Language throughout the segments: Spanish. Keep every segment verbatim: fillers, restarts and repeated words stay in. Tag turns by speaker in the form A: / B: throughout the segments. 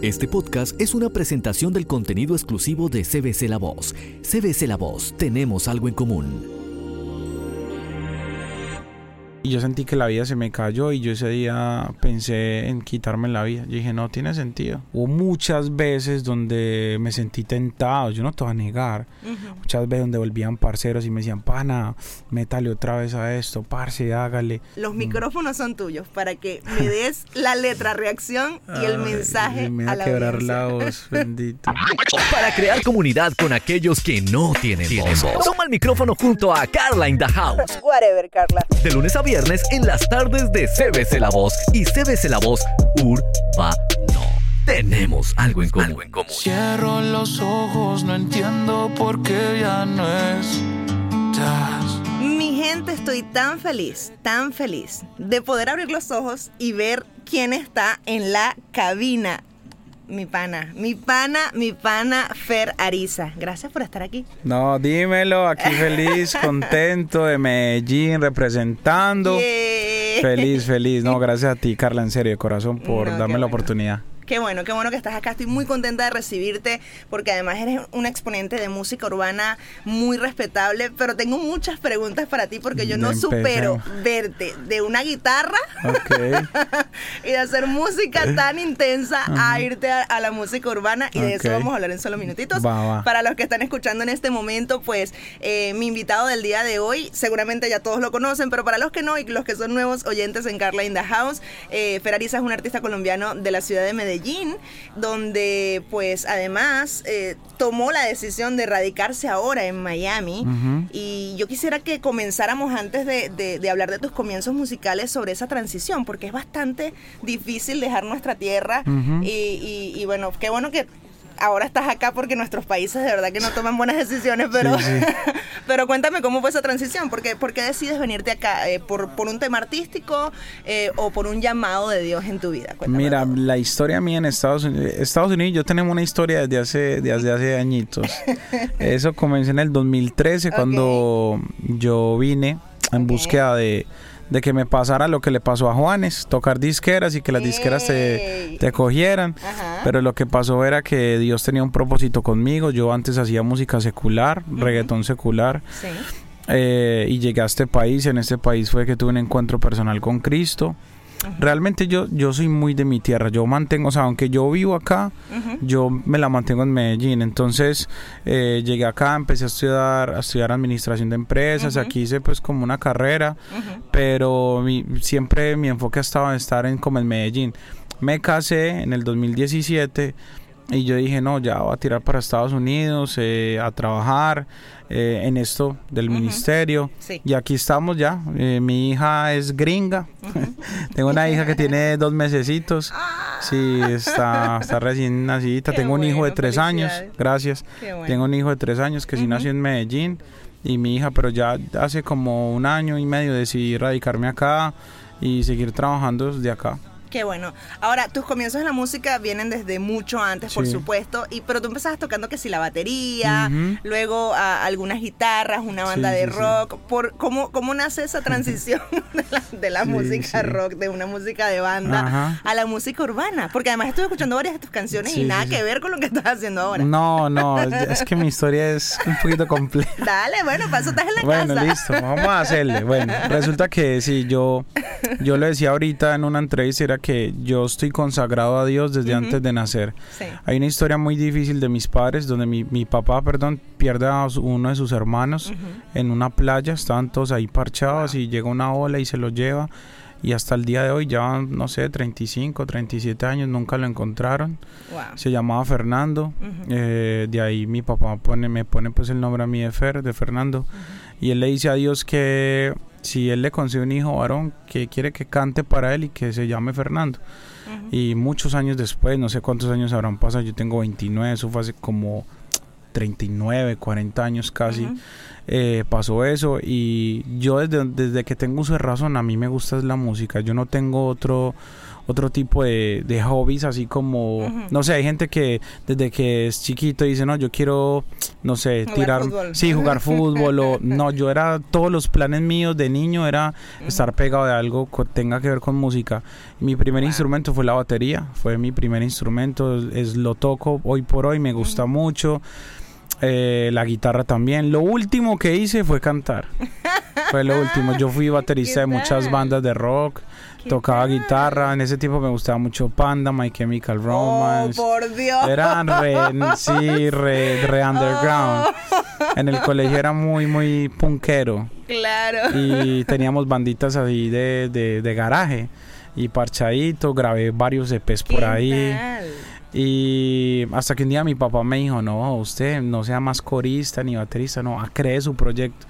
A: Este podcast es una presentación del contenido exclusivo de C B C La Voz. C B C La Voz, tenemos algo en común.
B: Y yo sentí que la vida se me cayó y yo ese día pensé en quitarme la vida. Yo dije, no tiene sentido. Hubo muchas veces donde me sentí tentado, yo no te voy a negar. Uh-huh. Muchas veces donde volvían parceros y me decían, pana, métale otra vez a esto, parce, hágale.
C: Los micrófonos son tuyos para que me des la letra, reacción y el mensaje.
B: Ay, me
C: a la
B: a quebrar
C: audiencia.
B: la voz, bendito.
A: Para crear comunidad con aquellos que no tienen voz. Toma el micrófono junto a Carla in the House.
C: Whatever, Carla.
A: De lunes a viernes en las tardes de C B C La Voz y C B C La Voz Urbano. Tenemos algo en común. Algo en común.
D: Cierro los ojos, no entiendo por qué ya no estás.
C: Mi gente, estoy tan feliz, tan feliz de poder abrir los ojos y ver quién está en la cabina. Mi pana, mi pana, mi pana Fer Ariza. Gracias por estar aquí.
B: No, dímelo, aquí feliz, contento de Medellín, representando.
C: Yeah.
B: Feliz, feliz. No, gracias a ti, Carla, en serio, de corazón, por
C: No,
B: darme la
C: bueno.
B: oportunidad.
C: Qué bueno, qué bueno que estás acá. Estoy muy contenta de recibirte porque además eres un exponente de música urbana muy respetable, pero tengo muchas preguntas para ti porque yo no
B: Empecemos.
C: supero verte de una guitarra
B: Okay.
C: y de hacer música tan intensa
B: uh-huh.
C: a irte a, a la música urbana y de
B: Okay.
C: eso vamos a hablar en solo minutitos.
B: Va, va.
C: Para los que están escuchando en este momento, pues eh, mi invitado del día de hoy, seguramente ya todos lo conocen, pero para los que no y los que son nuevos oyentes en Carla in the House, eh, Fer Ariza es un artista colombiano de la ciudad de Medellín, donde pues además eh, tomó la decisión de radicarse ahora en Miami.
B: Uh-huh.
C: Y yo quisiera que comenzáramos antes de, de, de hablar de tus comienzos musicales sobre esa transición, porque es bastante difícil dejar nuestra tierra.
B: Uh-huh.
C: y, y, y bueno, qué bueno que ahora estás acá porque nuestros países de verdad que no toman buenas decisiones, pero,
B: sí, sí.
C: pero cuéntame cómo fue esa transición, porque ¿por qué decides venirte acá? Eh, ¿por, ¿Por un tema artístico eh, o por un llamado de Dios en tu vida? Cuéntame.
B: Mira,
C: todo.
B: la historia mía en Estados Unidos, Estados Unidos, yo tenemos una historia desde hace, desde hace añitos. Eso comenzó en el dos mil trece, okay. Cuando yo vine en okay. búsqueda de... de que me pasara lo que le pasó a Juanes, tocar disqueras y que las disqueras te, te cogieran. Ajá. Pero lo que pasó era que Dios tenía un propósito conmigo. Yo antes hacía música secular, uh-huh. reggaetón secular. Sí. Eh, y llegué a este país. En este país fue que tuve un encuentro personal con Cristo. Uh-huh. Realmente yo, yo soy muy de mi tierra. Yo mantengo, o sea, aunque yo vivo acá, uh-huh. yo me la mantengo en Medellín. Entonces eh, llegué acá, empecé a estudiar, a estudiar administración de empresas. Uh-huh. Aquí hice pues como una carrera, uh-huh. pero mi, siempre mi enfoque ha estado en estar en como en Medellín. Me casé en el dos mil diecisiete y yo dije, no, ya voy a tirar para Estados Unidos eh, a trabajar eh, en esto del uh-huh. ministerio. Sí. Y aquí estamos ya. Eh, mi hija es gringa. Uh-huh. Tengo una hija que tiene dos mesecitos. Sí, está, está recién nacida. Tengo un
C: bueno,
B: hijo de tres años. Gracias.
C: Bueno.
B: Tengo un hijo de tres años que uh-huh. sí nació en Medellín. Y mi hija, pero ya hace como un año y medio decidí radicarme acá y seguir trabajando desde acá.
C: Qué bueno. Ahora, tus comienzos en la música vienen desde mucho antes, sí. por supuesto, y pero tú empezabas tocando que si la batería, uh-huh. luego a, algunas guitarras, una banda sí, de sí, rock. Sí. Por ¿cómo, ¿Cómo nace esa transición de la, de la sí, música sí. rock, de una música de banda, ajá. a la música urbana? Porque además estuve escuchando varias de tus canciones sí, y nada sí, que sí. ver con lo que estás haciendo ahora.
B: No, no, es que mi historia es un poquito compleja.
C: Dale, bueno, para eso estás en la
B: bueno,
C: casa.
B: Bueno, listo, vamos a hacerle. Bueno, resulta que sí, yo, yo lo decía ahorita en una entrevista, era que yo estoy consagrado a Dios desde uh-huh. antes de nacer. Sí. Hay una historia muy difícil de mis padres donde mi, mi papá, perdón, pierde a uno de sus hermanos uh-huh. en una playa. Estaban todos ahí parchados wow. y llega una ola y se los lleva. Y hasta el día de hoy, ya no sé, treinta y cinco, treinta y siete años, nunca lo encontraron. Wow. Se llamaba Fernando. Uh-huh. Eh, de ahí mi papá pone, me pone pues el nombre a mí de Fer, de Fernando. Uh-huh. Y él le dice a Dios que si él le concede un hijo varón, que quiere que cante para él y que se llame Fernando. Uh-huh. Y muchos años después, no sé cuántos años habrán pasado, yo tengo veintinueve, eso fue hace como treinta y nueve, cuarenta años casi. Uh-huh. Eh, pasó eso y yo desde, desde que tengo uso de razón, a mí me gusta la música. Yo no tengo otro otro tipo de, de hobbies, así como, uh-huh. no sé, hay gente que desde que es chiquito dice, no, yo quiero, no sé,
C: jugar
B: tirar,
C: fútbol.
B: sí, jugar fútbol, o no, yo era, todos los planes míos de niño era uh-huh. estar pegado de algo que tenga que ver con música. Mi primer wow. instrumento fue la batería, fue mi primer instrumento, es, lo toco hoy por hoy, me gusta uh-huh. mucho. Eh, la guitarra también. Lo último que hice fue cantar. Fue lo último. Yo fui baterista de muchas bandas de rock. Tocaba tal? guitarra. En ese tiempo me gustaba mucho Panda, My Chemical Romance.
C: Oh, por Dios.
B: Eran re, sí, re, re underground. Oh. En el colegio era muy, muy punkero.
C: Claro.
B: Y teníamos banditas así de, de, de garaje. Y parchadito. Grabé varios E Pes por ahí. Tal? Y hasta que un día mi papá me dijo, no, usted no sea más corista ni baterista, no, cree su proyecto.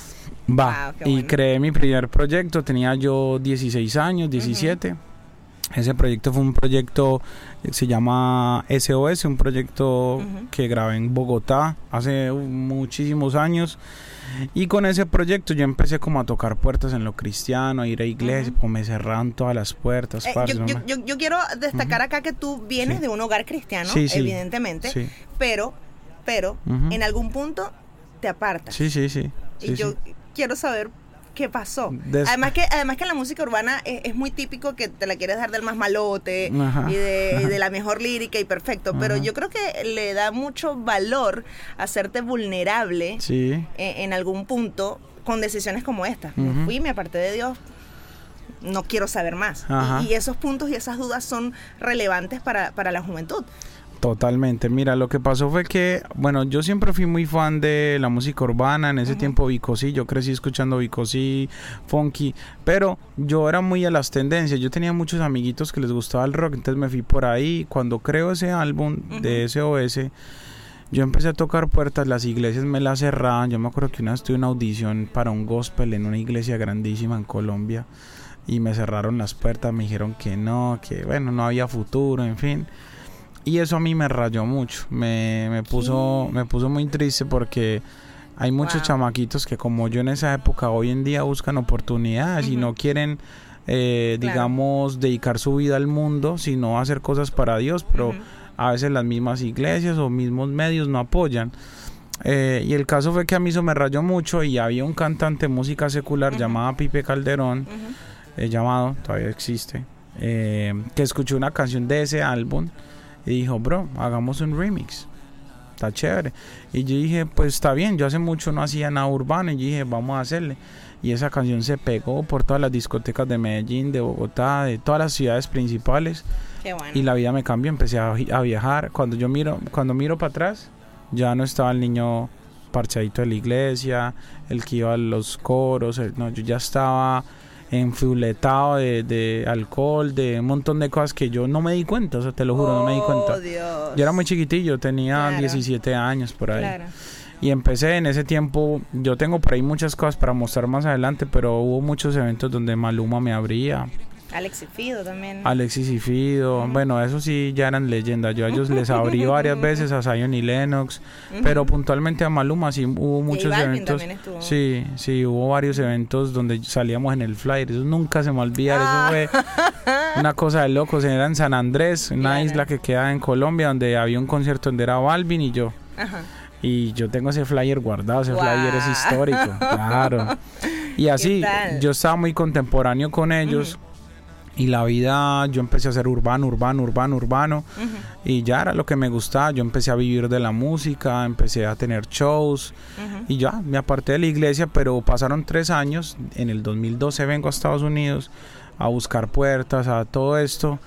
B: Va, wow, y bueno. creé mi primer proyecto, tenía yo dieciséis años, diecisiete. Uh-huh. Ese proyecto fue un proyecto, se llama S O S, un proyecto uh-huh. que grabé en Bogotá hace muchísimos años. Y con ese proyecto yo empecé como a tocar puertas en lo cristiano, a ir a iglesia, uh-huh. pues me cerraron todas las puertas.
C: Eh,
B: parce,
C: yo,
B: no
C: yo,
B: me...
C: yo, yo quiero destacar uh-huh. acá que tú vienes
B: sí.
C: de un hogar cristiano,
B: sí, sí.
C: evidentemente, sí. pero, pero uh-huh. en algún punto te apartas.
B: Sí, sí, sí.
C: Y
B: sí,
C: yo
B: sí.
C: quiero saber qué pasó.
B: Des...
C: Además que además que en la música urbana es, es muy típico que te la quieres dar del más malote y de, y de la mejor lírica y perfecto, ajá. pero yo creo que le da mucho valor hacerte vulnerable
B: sí.
C: en, en algún punto con decisiones como esta. Uh-huh. Me fui, me aparté de Dios, no quiero saber más. Y, y esos puntos y esas dudas son relevantes para, para la juventud.
B: Totalmente. Mira, lo que pasó fue que, bueno, yo siempre fui muy fan de la música urbana. En ese uh-huh. tiempo Vico C, yo crecí escuchando Vico C, Funky, pero yo era muy a las tendencias. Yo tenía muchos amiguitos que les gustaba el rock, entonces me fui por ahí. Cuando creo ese álbum uh-huh. de S O S, yo empecé a tocar puertas, las iglesias me las cerraban. Yo me acuerdo que una vez tuve una audición para un gospel en una iglesia grandísima en Colombia y me cerraron las puertas, me dijeron que no, que bueno, no había futuro, en fin. Y eso a mí me rayó mucho, me, me puso me puso muy triste porque hay muchos wow. chamaquitos que como yo en esa época hoy en día buscan oportunidades uh-huh. y no quieren, eh, claro. digamos, dedicar su vida al mundo, sino hacer cosas para Dios, pero uh-huh. a veces las mismas iglesias o mismos medios no apoyan. Eh, y el caso fue que a mí eso me rayó mucho y había un cantante de música secular uh-huh. llamado Pipe Calderón, uh-huh. eh, llamado, todavía existe, eh, que escuchó una canción de ese álbum y dijo, bro, hagamos un remix, está chévere. Y yo dije, pues está bien, yo hace mucho no hacía nada urbano y yo dije, vamos a hacerle. Y esa canción se pegó por todas las discotecas de Medellín, de Bogotá, de todas las ciudades principales.
C: Qué bueno.
B: Y la vida me cambió, empecé a, a viajar. Cuando yo miro, cuando miro para atrás, ya no estaba el niño parchadito de la iglesia, el que iba a los coros, el, no, yo ya estaba enfuletado de, de alcohol, de un montón de cosas que yo no me di cuenta, o sea, te lo juro, oh, no me di cuenta.
C: Dios.
B: Yo era muy chiquitillo, tenía claro. diecisiete años por ahí. Claro. Y empecé en ese tiempo, yo tengo por ahí muchas cosas para mostrar más adelante, pero hubo muchos eventos donde Maluma me abría.
C: Alexis Fido también.
B: Alexis y Fido, uh-huh. bueno, eso sí ya eran leyendas. Yo a ellos les abrí varias veces, a Zion y Lennox, uh-huh. pero puntualmente a Maluma sí hubo muchos eventos. Sí, sí, hubo varios eventos donde salíamos en el flyer. Eso nunca se me olvida, ah. eso fue una cosa de locos. Era en San Andrés, una claro. isla que queda en Colombia, donde había un concierto donde era Balvin y yo. Ajá. Y yo tengo ese flyer guardado, ese wow. flyer es histórico, claro. Y así, yo estaba muy contemporáneo con ellos. Uh-huh. Y la vida, yo empecé a hacer urbano, urbano, urbano, urbano. Uh-huh. Y ya era lo que me gustaba. Yo empecé a vivir de la música, empecé a tener shows. Uh-huh. Y ya, me aparté de la iglesia, pero pasaron tres años. En el dos mil doce vengo a Estados Unidos a buscar puertas, a todo esto.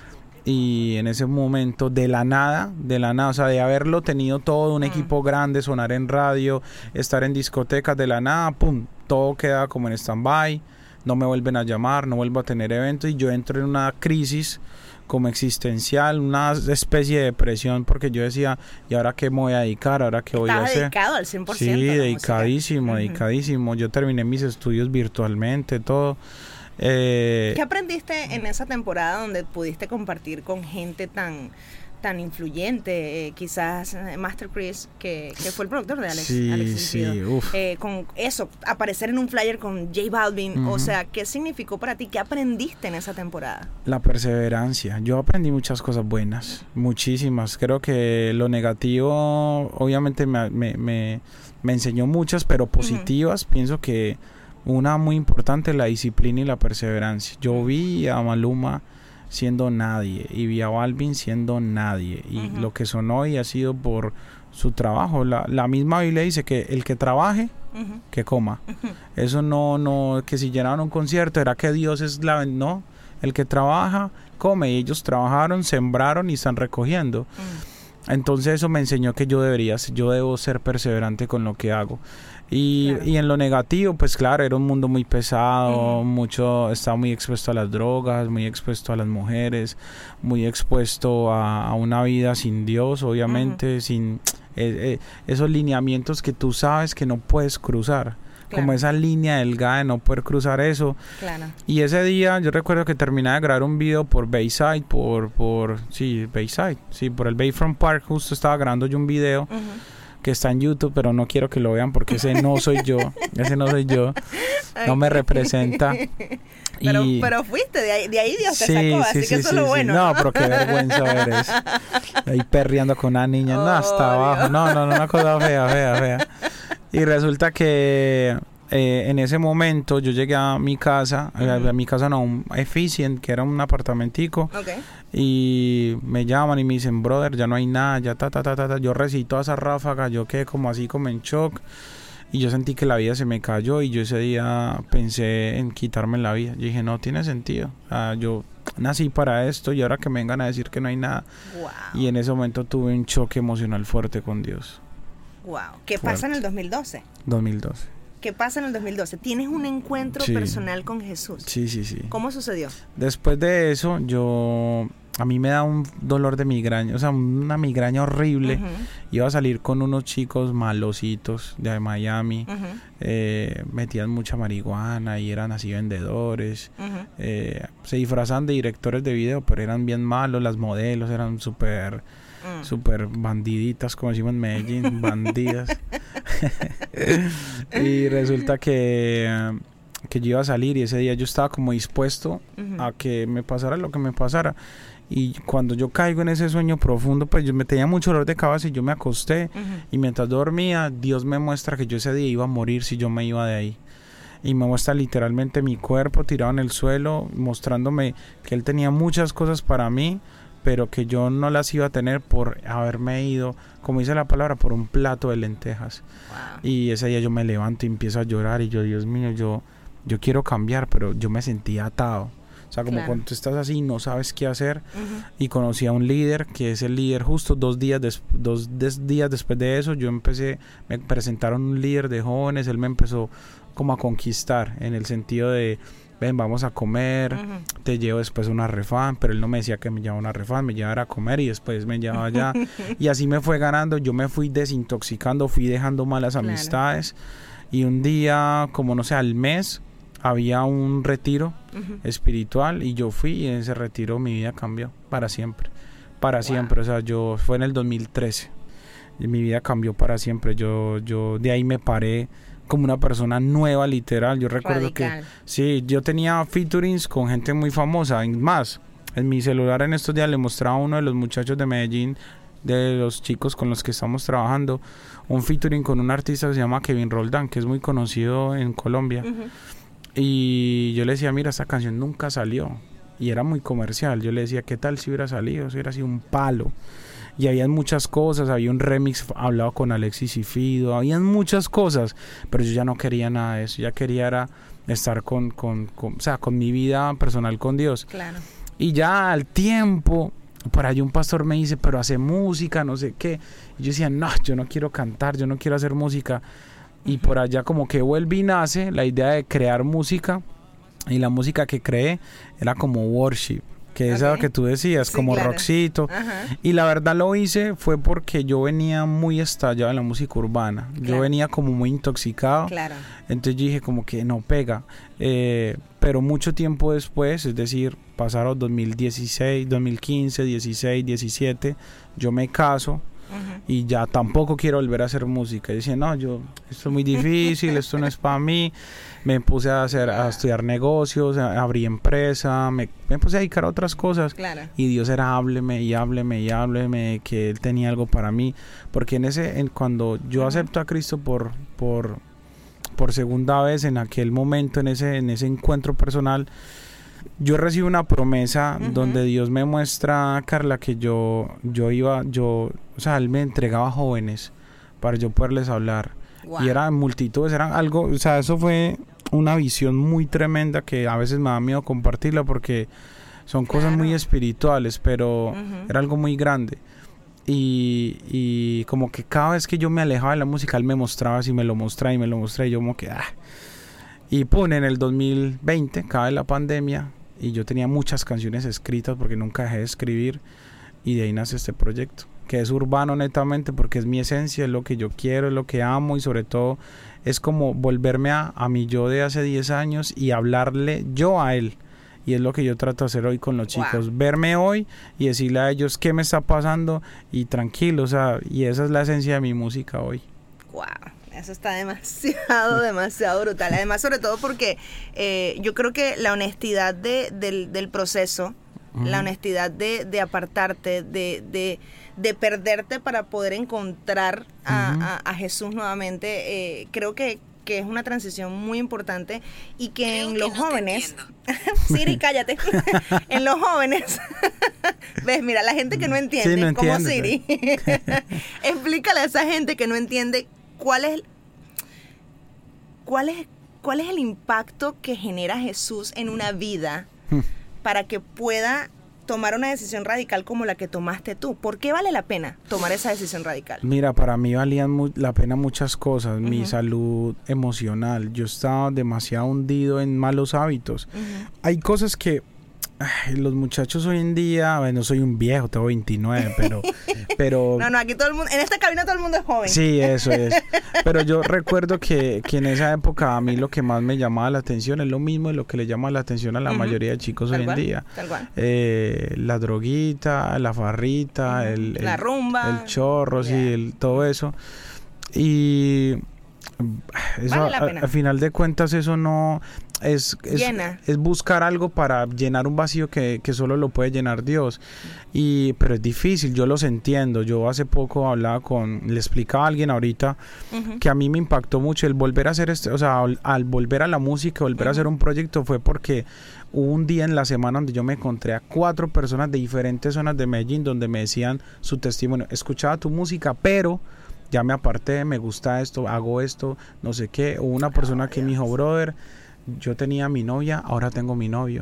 B: Y en ese momento, de la nada, de la nada, o sea, de haberlo tenido todo, un uh-huh. equipo grande, sonar en radio, estar en discotecas, de la nada, pum, todo queda como en stand-by. No me vuelven a llamar, no vuelvo a tener eventos y yo entro en una crisis como existencial, una especie de depresión porque yo decía, ¿y ahora qué me voy a dedicar? ¿Ahora qué voy a hacer?
C: Dedicado al cien por ciento.
B: Sí, dedicadísimo, dedicadísimo. Uh-huh. Yo terminé mis estudios virtualmente, todo. Eh,
C: ¿Qué aprendiste en esa temporada donde pudiste compartir con gente tan, tan influyente, eh, quizás eh, Master Chris, que, que fue el productor de Alex.
B: Sí,
C: Alex
B: sí,
C: eh, con eso, aparecer en un flyer con J Balvin, uh-huh. o sea, ¿qué significó para ti? ¿Qué aprendiste en esa temporada?
B: La perseverancia. Yo aprendí muchas cosas buenas, muchísimas. Creo que lo negativo, obviamente, me, me, me, me enseñó muchas, pero positivas. Uh-huh. Pienso que una muy importante es la disciplina y la perseverancia. Yo vi a Maluma siendo nadie y vi a Balvin siendo nadie, y uh-huh. lo que son hoy ha sido por su trabajo. La, la misma Biblia dice que el que trabaje, uh-huh. que coma. Uh-huh. Eso no, no, que si llenaron un concierto era que Dios es la... No, el que trabaja, come, y ellos trabajaron, sembraron y están recogiendo. Uh-huh. Entonces eso me enseñó que yo debería, yo debo ser perseverante con lo que hago. Y, claro. y en lo negativo, pues claro, era un mundo muy pesado, uh-huh. mucho, estaba muy expuesto a las drogas, muy expuesto a las mujeres, muy expuesto a, a una vida sin Dios, obviamente, uh-huh. sin eh, eh, esos lineamientos que tú sabes que no puedes cruzar. Claro. Como esa línea delgada de no poder cruzar eso. Claro. Y ese día yo recuerdo que terminé de grabar un video por Bayside, por, por, sí, Bayside, sí, por el Bayfront Park, justo estaba grabando yo un video. Uh-huh. Que está en YouTube, pero no quiero que lo vean porque ese no soy yo, ese no soy yo, no me representa.
C: Pero,
B: y...
C: pero fuiste, de ahí, de ahí Dios te
B: sí,
C: sacó,
B: sí,
C: así
B: sí,
C: que eso
B: sí,
C: es lo
B: sí.
C: bueno.
B: No, pero qué vergüenza eres. Ahí perreando con una niña, oh, no, hasta abajo, no, no, no, una cosa fea, fea, fea. Y resulta que eh, en ese momento yo llegué a mi casa, uh-huh. a, a mi casa no, un Efficient, que era un apartamentico. Okay. Y me llaman y me dicen, brother, ya no hay nada, ya ta, ta, ta, ta, ta. Yo recito a esa ráfaga, yo quedé como así, como en shock. Y yo sentí que la vida se me cayó y yo ese día pensé en quitarme la vida. Yo dije, no tiene sentido. O sea, yo nací para esto y ahora que me vengan a decir que no hay nada. Wow. Y en ese momento tuve un choque emocional fuerte con Dios.
C: Wow. ¿Qué fuerte. Pasa en el dos mil doce?
B: dos mil doce.
C: ¿Qué pasa en el dos mil doce? ¿Tienes un encuentro sí. personal con Jesús?
B: Sí, sí, sí.
C: ¿Cómo sucedió?
B: Después de eso, yo... A mí me da un dolor de migraña, o sea, una migraña horrible. Uh-huh. Iba a salir con unos chicos malositos de Miami. Uh-huh. Eh, metían mucha marihuana y eran así vendedores. Uh-huh. Eh, se disfrazan de directores de video, pero eran bien malos. Las modelos eran súper... Mm. Súper bandiditas, como decimos en Medellín, bandidas. Y resulta que, que yo iba a salir y ese día yo estaba como dispuesto uh-huh. a que me pasara lo que me pasara. Y cuando yo caigo en ese sueño profundo, pues yo me tenía mucho dolor de cabeza y yo me acosté. Uh-huh. Y mientras dormía, Dios me muestra que yo ese día iba a morir si yo me iba de ahí. Y me muestra literalmente mi cuerpo tirado en el suelo, mostrándome que Él tenía muchas cosas para mí, pero que yo no las iba a tener por haberme ido, como dice la palabra, por un plato de lentejas. Wow. Y ese día yo me levanto y empiezo a llorar y yo, Dios mío, yo, yo quiero cambiar, pero yo me sentía atado. O sea, como claro. cuando tú estás así no sabes qué hacer. Uh-huh. Y conocí a un líder, que es el líder justo dos días, des, dos des, días después de eso, yo empecé, me presentaron un líder de jóvenes, él me empezó como a conquistar, en el sentido de... Ven, vamos a comer, uh-huh. te llevo después una refán, pero él no me decía que me llevaba una refán, me llevaba a comer y después me llevaba allá. Y así me fue ganando, yo me fui desintoxicando, fui dejando malas claro. amistades. Y un día, como no sé, al mes, había un retiro uh-huh. espiritual y yo fui y en ese retiro mi vida cambió para siempre. Para wow. siempre, o sea, yo fue en el dos mil trece. Y mi vida cambió para siempre. Yo, yo de ahí me paré como una persona nueva, literal. Yo recuerdo Radical. que sí, yo tenía featurings con gente muy famosa. Más, en mi celular en estos días le mostraba a uno de los muchachos de Medellín, de los chicos con los que estamos trabajando, un featuring con un artista que se llama Kevin Roldán, que es muy conocido en Colombia. Uh-huh. Y yo le decía, mira, esta canción nunca salió. Y era muy comercial. Yo le decía, ¿qué tal si hubiera salido? Si hubiera sido un palo. Y habían muchas cosas, había un remix hablado con Alexis y Fido, habían muchas cosas, pero yo ya no quería nada de eso, ya quería era estar con, con, con, o sea, con mi vida personal con Dios. Claro. Y ya al tiempo, por ahí un pastor me dice, pero hace música, no sé qué. Y yo decía, no, yo no quiero cantar, yo no quiero hacer música. Y uh-huh. por allá como que vuelve y nace la idea de crear música, y la música que creé era como worship, que es okay. lo que tú decías, sí, como claro. rockcito. Ajá. Y la verdad lo hice fue porque yo venía muy estallado en la música urbana. Claro. Yo venía como muy intoxicado. Claro. Entonces yo dije como que no pega. Eh, pero mucho tiempo después, es decir, pasaron dos mil dieciséis, dos mil quince, dieciséis, diecisiete, yo me caso. Uh-huh. Y ya tampoco quiero volver a hacer música. Y decía, no, yo, esto es muy difícil, esto no es para mí. Me puse a hacer, a estudiar negocios, a, abrí empresa, me, me puse a dedicar a otras cosas. Claro. Y Dios era hábleme y hábleme y hábleme que Él tenía algo para mí. Porque en ese, en, cuando yo uh-huh. acepto a Cristo por, por, por segunda vez, en aquel momento, en ese, en ese encuentro personal, yo recibo una promesa uh-huh. donde Dios me muestra, Carla, que yo, yo iba, yo, o sea, Él me entregaba jóvenes para yo poderles hablar. Wow. Y eran multitudes, eran algo, o sea, eso fue una visión muy tremenda que a veces me da miedo compartirla porque son cosas claro. muy espirituales, pero uh-huh. era algo muy grande. Y, y como que cada vez que yo me alejaba de la música, Él me mostraba así, me lo mostraba y me lo mostraba y yo como que, ah. Y pone en el dos mil veinte, cae la pandemia y yo tenía muchas canciones escritas porque nunca dejé de escribir y de ahí nace este proyecto, que es urbano netamente porque es mi esencia, es lo que yo quiero, es lo que amo y sobre todo es como volverme a, a mi yo de hace diez años y hablarle yo a él. Y es lo que yo trato de hacer hoy con los chicos, wow. verme hoy y decirle a ellos qué me está pasando y tranquilo, o sea, y esa es la esencia de mi música hoy.
C: Wow. Eso está demasiado, demasiado brutal. Además, sobre todo porque eh, yo creo que la honestidad de, del, del proceso, uh-huh. la honestidad de, de apartarte, de, de, de perderte para poder encontrar a, uh-huh. a, a Jesús nuevamente, eh, creo que, que es una transición muy importante y que creo en que los no jóvenes... Siri, cállate. En los jóvenes... ¿Ves? Mira, la gente que no entiende, sí, no como entiende, Siri, explícale a esa gente que no entiende ¿Cuál es, cuál, es, ¿Cuál es el impacto que genera Jesús en una vida para que pueda tomar una decisión radical como la que tomaste tú? ¿Por qué vale la pena tomar esa decisión radical?
B: Mira, para mí valían mu- la pena muchas cosas. Uh-huh. Mi salud emocional. Yo estaba demasiado hundido en malos hábitos. Uh-huh. Hay cosas que... Ay, los muchachos hoy en día, bueno, soy un viejo, tengo veintinueve, pero, pero...
C: No, no, aquí todo el mundo, en esta cabina todo el mundo es joven.
B: Sí, eso es. Pero yo recuerdo que, que en esa época a mí lo que más me llamaba la atención es lo mismo de lo que le llama la atención a la uh-huh. mayoría de chicos tal hoy cual, en día. Tal cual. Eh, la droguita, la farrita, uh-huh. el,
C: la
B: el,
C: rumba.
B: El chorro, yeah. sí, el, todo eso. Y... Eso,
C: vale la pena.
B: Al final de cuentas eso no es, es, es buscar algo para llenar un vacío que, que solo lo puede llenar Dios y pero es difícil, yo los entiendo. Yo hace poco hablaba con, le explicaba a alguien ahorita uh-huh. que a mí me impactó mucho el volver a hacer este, o sea, al, al volver a la música, volver uh-huh. a hacer un proyecto fue porque hubo un día en la semana donde yo me encontré a cuatro personas de diferentes zonas de Medellín donde me decían su testimonio, escuchaba tu música pero ya me aparté, me gusta esto, hago esto, no sé qué. Hubo una persona oh, que me dijo, brother, yo tenía mi novia, ahora tengo mi novio.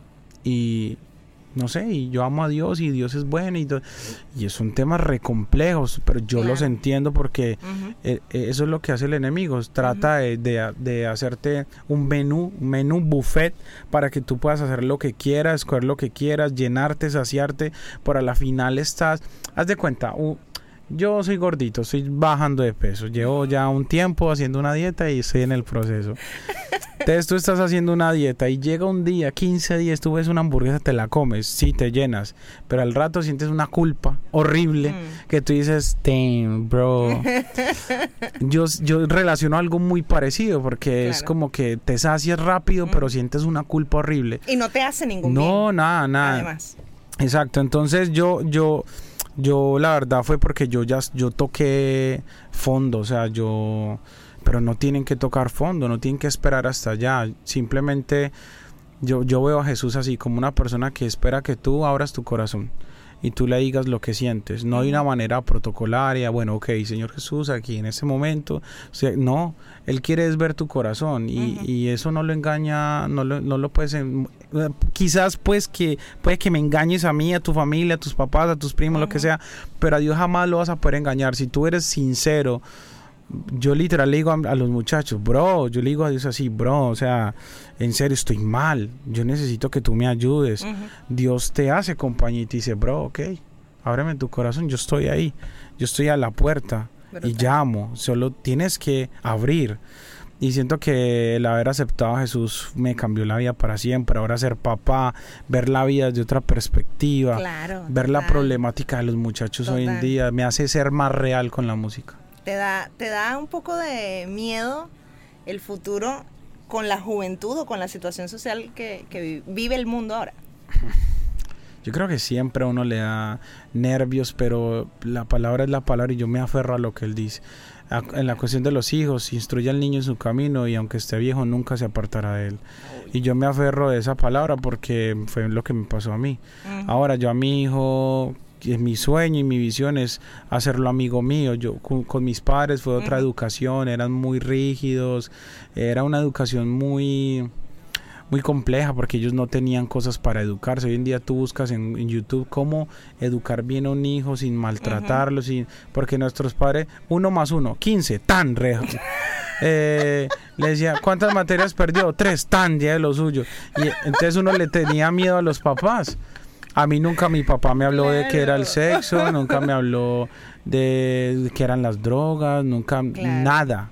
B: Y no sé, y yo amo a Dios y Dios es bueno. Y, to- y son temas re complejos, pero yo yeah. los entiendo porque uh-huh. eh, eso es lo que hace el enemigo. Trata uh-huh. de, de, de hacerte un menú, un menú buffet para que tú puedas hacer lo que quieras, escoger lo que quieras, llenarte, saciarte, pero a la final estás, haz de cuenta, uh, yo soy gordito, estoy bajando de peso. Llevo ya un tiempo haciendo una dieta y estoy en el proceso. Entonces tú estás haciendo una dieta y llega un día, quince días, tú ves una hamburguesa, te la comes, sí, te llenas. Pero al rato sientes una culpa horrible mm. que tú dices, damn, bro. yo, yo relaciono algo muy parecido porque claro. es como que te sacias rápido, mm. pero sientes una culpa horrible.
C: Y no te hace ningún
B: no,
C: bien.
B: No, nada, nada.
C: Además.
B: Exacto, entonces yo... yo Yo la verdad fue porque yo ya yo toqué fondo, o sea, yo pero no tienen que tocar fondo, no tienen que esperar hasta allá, simplemente yo yo veo a Jesús así como una persona que espera que tú abras tu corazón y tú le digas lo que sientes, no de una manera protocolaria, bueno, ok, Señor Jesús, aquí en este momento, o sea, no, Él quiere es ver tu corazón y, uh-huh. y eso no lo engaña, no lo, no lo puedes, quizás pues que puede que me engañes a mí, a tu familia, a tus papás, a tus primos, uh-huh. lo que sea, pero a Dios jamás lo vas a poder engañar, si tú eres sincero yo literal le digo a, a los muchachos, bro, yo le digo a Dios así, bro, o sea, en serio estoy mal, yo necesito que tú me ayudes. Uh-huh. Dios te hace compañía y te dice, bro, ok, ábreme tu corazón, yo estoy ahí, yo estoy a la puerta. Brutal. Y llamo, solo tienes que abrir. Y siento que el haber aceptado a Jesús me cambió la vida para siempre. Ahora ser papá, ver la vida desde otra perspectiva,
C: claro,
B: ver total. La problemática de los muchachos total. Hoy en día, me hace ser más real con la música.
C: ¿Te da, te da un poco de miedo el futuro con la juventud o con la situación social que, que vive el mundo ahora?
B: Yo creo que siempre a uno le da nervios, pero la palabra es la palabra y yo me aferro a lo que él dice. A, en la cuestión de los hijos, instruye al niño en su camino y aunque esté viejo nunca se apartará de él. Y yo me aferro a esa palabra porque fue lo que me pasó a mí. Uh-huh. Ahora yo a mi hijo, mi sueño y mi visión es hacerlo amigo mío. Yo con, con mis padres fue otra uh-huh. educación, eran muy rígidos, era una educación muy... muy compleja porque ellos no tenían cosas para educarse. Hoy en día tú buscas en, en YouTube cómo educar bien a un hijo sin maltratarlo, uh-huh. sin, porque nuestros padres, uno más uno, quince, tan rejo. eh, le decía, ¿cuántas materias perdió? Tres, tan, ya de lo suyo. Y entonces uno le tenía miedo a los papás. A mí nunca mi papá me habló claro. de qué era el sexo, nunca me habló de, de qué eran las drogas, nunca, claro. nada.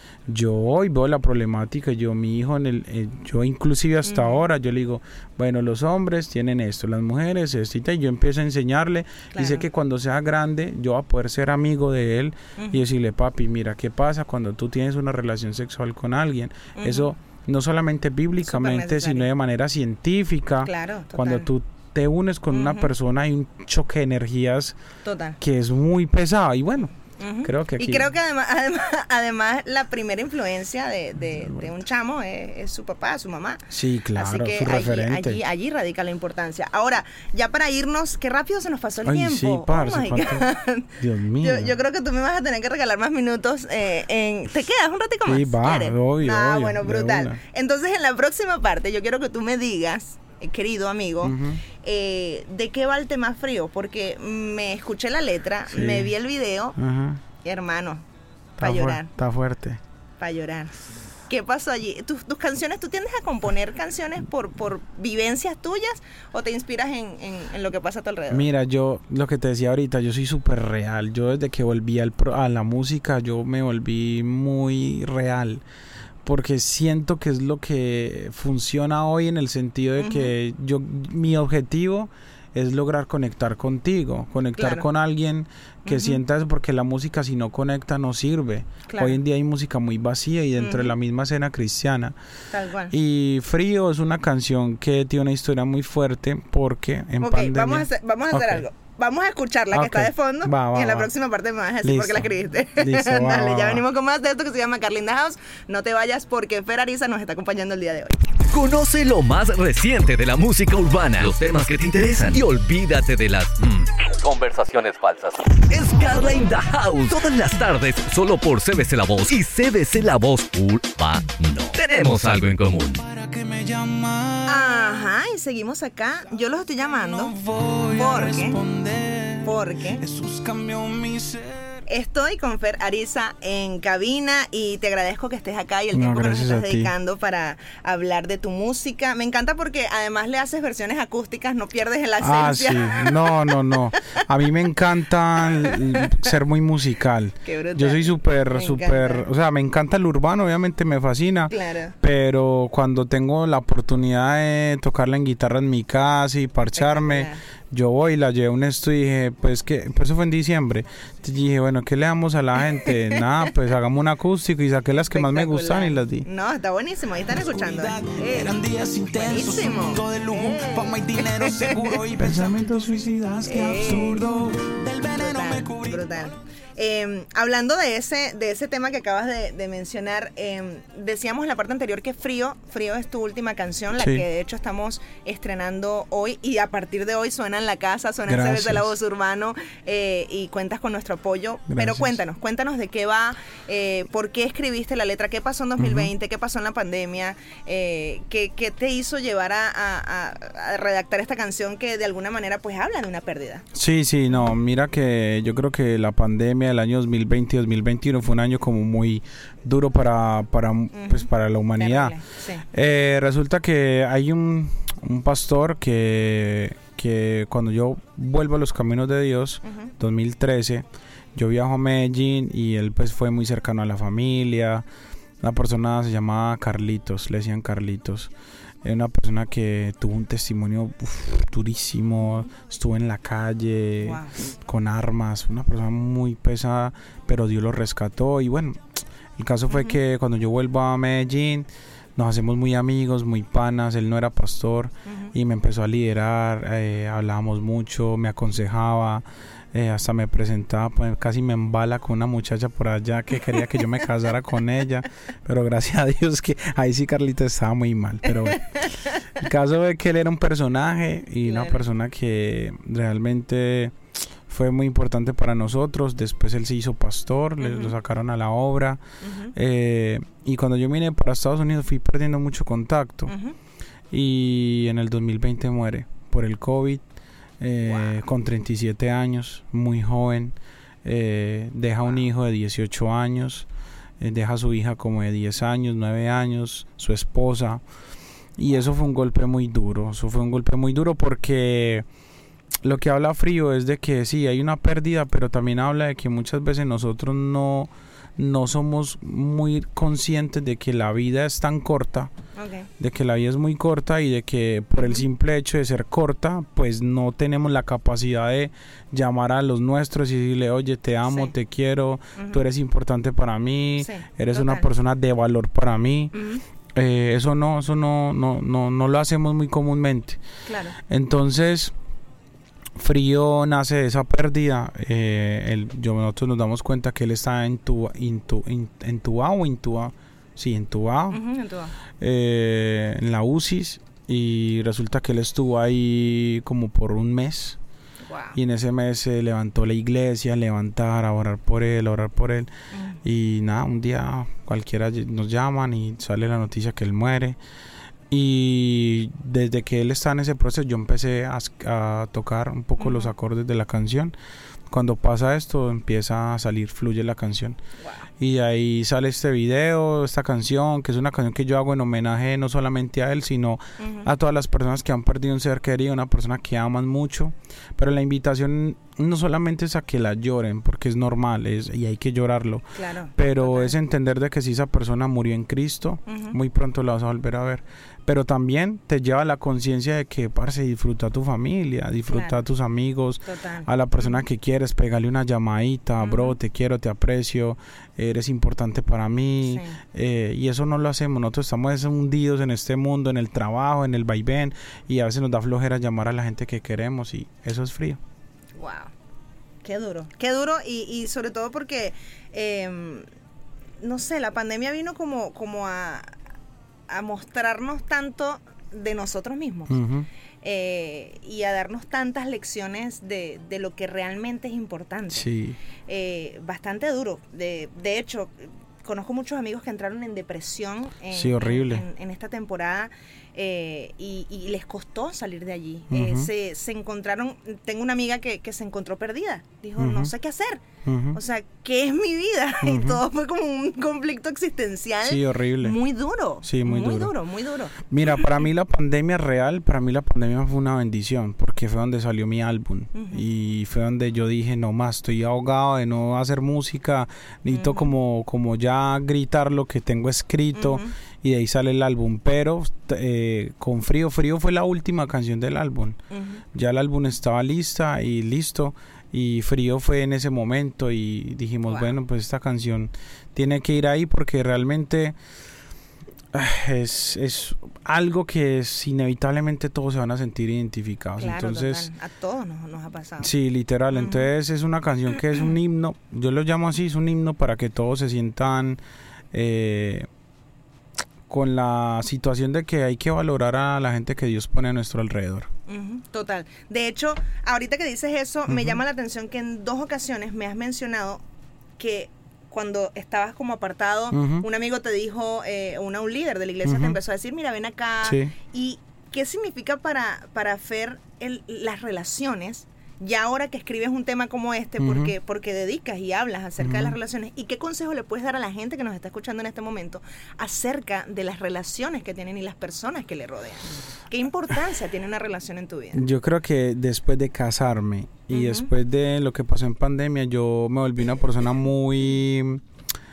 B: Yo hoy veo la problemática, yo mi hijo en el, eh, yo inclusive hasta uh-huh. ahora yo le digo, bueno, los hombres tienen esto, las mujeres esto y yo empiezo a enseñarle claro. y sé que cuando sea grande yo voy a poder ser amigo de él uh-huh. y decirle, papi, mira qué pasa cuando tú tienes una relación sexual con alguien, uh-huh. eso no solamente bíblicamente sino de manera científica, claro, cuando tú te unes con uh-huh. una persona hay un choque de energías total. Que es muy pesado y bueno. Uh-huh. Creo que aquí... Y
C: creo que además, además, además la primera influencia de, de, de un chamo es, es su papá, su mamá.
B: Sí, claro,
C: así que
B: su
C: allí,
B: referente.
C: Allí, allí radica la importancia. Ahora, ya para irnos, qué rápido se nos pasó el
B: Ay,
C: tiempo.
B: Sí, parce, oh my God. Dios mío.
C: Yo, yo creo que tú me vas a tener que regalar más minutos. Eh, en... ¿Te quedas un ratico más?
B: Sí, va, obvio,
C: Ah,
B: obvio,
C: bueno, brutal. Entonces, en la próxima parte, yo quiero que tú me digas, querido amigo, uh-huh. eh, ¿de qué va el tema frío? Porque me escuché la letra, sí. me vi el video... Uh-huh. Hermano, para llorar.
B: Está fuerte.
C: Para llorar. ¿Qué pasó allí? ¿Tus, tus canciones, tú tiendes a componer canciones por, por vivencias tuyas o te inspiras en, en, en lo que pasa a tu alrededor?
B: Mira, yo, lo que te decía ahorita, yo soy súper real. Yo desde que volví al pro, a la música, yo me volví muy real. Porque siento que es lo que funciona hoy en el sentido de uh-huh. que yo, mi objetivo es lograr conectar contigo, conectar claro. con alguien que uh-huh. sienta eso, porque la música si no conecta no sirve. Claro. Hoy en día hay música muy vacía y dentro uh-huh. de la misma escena cristiana.
C: Tal cual.
B: Y Frío es una canción que tiene una historia muy fuerte porque en
C: okay,
B: pandemia...
C: vamos a hacer, vamos a hacer okay. algo. Vamos a escucharla que okay. está de fondo va, va, y en la va. próxima parte me vas a decir por qué la escribiste.
B: Listo,
C: Dale,
B: va,
C: ya
B: va,
C: venimos con más de esto que se llama Carlinda House. No te vayas porque Fer Ariza nos está acompañando el día de hoy.
A: Conoce lo más reciente de la música urbana, los temas que te interesan y olvídate de las mm, conversaciones falsas. Es Carla in the House, todas las tardes, solo por C B C La Voz y C B C La Voz Urbano. Tenemos algo en común.
C: Ajá, y seguimos acá. Yo los estoy llamando porque, porque estoy con Fer Ariza en cabina y te agradezco que estés acá y el tiempo no, que nos estás dedicando para hablar de tu música. Me encanta porque además le haces versiones acústicas, no pierdes la esencia.
B: Ah, sí. No, no, no. A mí me encanta ser muy musical.
C: Qué brutal.
B: Yo soy súper, súper, o sea, me encanta el urbano, obviamente me fascina.
C: Claro.
B: Pero cuando tengo la oportunidad de tocarla en guitarra en mi casa y parcharme, yo voy, la llevé a un estudio y dije, pues que, pues eso fue en diciembre. Entonces dije, bueno, ¿qué le damos a la gente? Nada, pues hagamos un acústico y saqué las que más me gustan y las di.
C: No, está buenísimo, ahí están escuchando. Eh,
E: Eran días intensos, un mundo de lujo,
C: eh.
E: fama y dinero seguro y pensamientos suicidas, qué eh. absurdo. Del veneno
C: brutal,
E: me cubrí.
C: Brutal. Eh, hablando de ese de ese tema que acabas de, de mencionar, eh, decíamos en la parte anterior que Frío, Frío es tu última canción, la sí. que de hecho estamos estrenando hoy y a partir de hoy suena en la casa, suena en C B C La Voz Urbano eh, y cuentas con nuestro apoyo. Gracias. Pero cuéntanos, cuéntanos de qué va, eh, por qué escribiste la letra, qué pasó en dos mil veinte, uh-huh. qué pasó en la pandemia, eh, qué, qué te hizo llevar a, a, a redactar esta canción que de alguna manera pues habla de una pérdida.
B: Sí, sí, no, mira que yo creo que la pandemia pandemia del año dos mil veinte y dos mil veintiuno fue un año como muy duro para, para, uh-huh. pues, para la humanidad. Sí. Eh, resulta que hay un, un pastor que, que cuando yo vuelvo a los caminos de Dios, uh-huh. dos mil trece, yo viajo a Medellín y él pues fue muy cercano a la familia. La persona se llamaba Carlitos, le decían Carlitos. Era una persona que tuvo un testimonio uf, durísimo, estuvo en la calle, wow. con armas, una persona muy pesada, pero Dios lo rescató. Y bueno, el caso fue uh-huh. que cuando yo vuelvo a Medellín, nos hacemos muy amigos, muy panas. Él no era pastor uh-huh. y me empezó a liderar, eh, hablábamos mucho, me aconsejaba. Eh, hasta me presentaba, pues casi me embala con una muchacha por allá que quería que yo me casara con ella, pero gracias a Dios que ahí sí Carlita estaba muy mal. Pero bueno, el caso es que él era un personaje y claro. una persona que realmente fue muy importante para nosotros. Después él se hizo pastor, uh-huh. le, lo sacaron a la obra, uh-huh. eh, y cuando yo vine para Estados Unidos fui perdiendo mucho contacto, uh-huh. y en el dos mil veinte muere por el COVID. Eh, wow. Con treinta y siete años, muy joven, eh, deja wow. un hijo de dieciocho años, eh, deja a su hija como de diez años, nueve años, su esposa, y eso fue un golpe muy duro, eso fue un golpe muy duro porque lo que habla Frío es de que sí, hay una pérdida, pero también habla de que muchas veces nosotros no, no somos muy conscientes de que la vida es tan corta, okay. de que la vida es muy corta y de que por el simple hecho de ser corta, pues no tenemos la capacidad de llamar a los nuestros y decirle, oye, te amo, sí. te quiero, uh-huh. tú eres importante para mí, sí, eres total. Una persona de valor para mí. Uh-huh. Eh, eso no, eso no, no, no, no lo hacemos muy comúnmente. Claro. Entonces, Frío nace de esa pérdida. Eh, el, yo, nosotros nos damos cuenta que él está entuba, intu, in, entubado o intubado. Sí, entubado. Uh-huh, entubado. Eh, en la U C I y resulta que él estuvo ahí como por un mes. Wow. Y en ese mes se levantó la iglesia, levantar, a orar por él, a orar por él. Uh-huh. Y nada, un día cualquiera nos llaman y sale la noticia que él muere. Y desde que él está en ese proceso yo empecé a, a tocar un poco uh-huh. los acordes de la canción. Cuando pasa esto empieza a salir, fluye la canción. Wow. Y ahí sale este video, esta canción, que es una canción que yo hago en homenaje no solamente a él, sino uh-huh. a todas las personas que han perdido un ser querido, una persona que aman mucho. Pero la invitación no solamente es a que la lloren, porque es normal es, y hay que llorarlo. Claro, pero total. Es entender de que si esa persona murió en Cristo, uh-huh. muy pronto la vas a volver a ver. Pero también te lleva a la conciencia de que, parce, disfruta a tu familia, disfruta claro. a tus amigos, total. A la persona uh-huh. que quieres, pégale una llamadita, uh-huh. bro, te quiero, te aprecio, eres importante para mí, sí. eh, y eso no lo hacemos, nosotros estamos hundidos en este mundo, en el trabajo, en el vaivén, y a veces nos da flojera llamar a la gente que queremos, y eso es Frío.
C: Wow, qué duro, qué duro, y, y sobre todo porque, eh, no sé, la pandemia vino como, como a... a mostrarnos tanto de nosotros mismos uh-huh. eh, y a darnos tantas lecciones de, de lo que realmente es importante. Sí. Eh, bastante duro. De, de hecho, conozco muchos amigos que entraron en depresión en,
B: sí, horrible.
C: en, en, en esta temporada eh, y, y les costó salir de allí. Uh-huh. Eh, se, se encontraron, tengo una amiga que, que se encontró perdida. Dijo, uh-huh. no sé qué hacer. Uh-huh. O sea, ¿qué es mi vida? Uh-huh. Y todo fue como un conflicto existencial.
B: Sí, horrible.
C: Muy duro.
B: Sí, muy,
C: muy
B: duro.
C: duro. Muy duro,
B: Mira, para mí la pandemia real, para mí la pandemia fue una bendición, porque fue donde salió mi álbum. Uh-huh. Y fue donde yo dije, no más, estoy ahogado de no hacer música, necesito uh-huh. como, como ya gritar lo que tengo escrito. Uh-huh. Y de ahí sale el álbum, pero eh, con Frío, Frío fue la última canción del álbum. Uh-huh. Ya el álbum estaba lista y listo, y Frío fue en ese momento y dijimos, wow. bueno, pues esta canción tiene que ir ahí porque realmente es, es algo que es inevitablemente todos se van a sentir identificados.
C: Claro,
B: entonces
C: total. A todos nos, nos ha pasado.
B: Sí, literal. Uh-huh. Entonces es una canción que es un himno, yo lo llamo así, es un himno para que todos se sientan... Eh, con la situación de que hay que valorar a la gente que Dios pone a nuestro alrededor.
C: Uh-huh, total. De hecho, ahorita que dices eso, uh-huh. me llama la atención que en dos ocasiones me has mencionado que cuando estabas como apartado, uh-huh. un amigo te dijo, eh, una, un líder de la iglesia uh-huh. te empezó a decir, mira, ven acá. Sí. ¿Y qué significa para, para Fer el, las relaciones ya ahora que escribes un tema como este, uh-huh. porque, porque dedicas y hablas acerca uh-huh. de las relaciones, ¿y qué consejo le puedes dar a la gente que nos está escuchando en este momento acerca de las relaciones que tienen y las personas que le rodean? ¿Qué importancia tiene una relación en tu vida?
B: Yo creo que después de casarme y uh-huh. después de lo que pasó en pandemia, yo me volví una persona muy...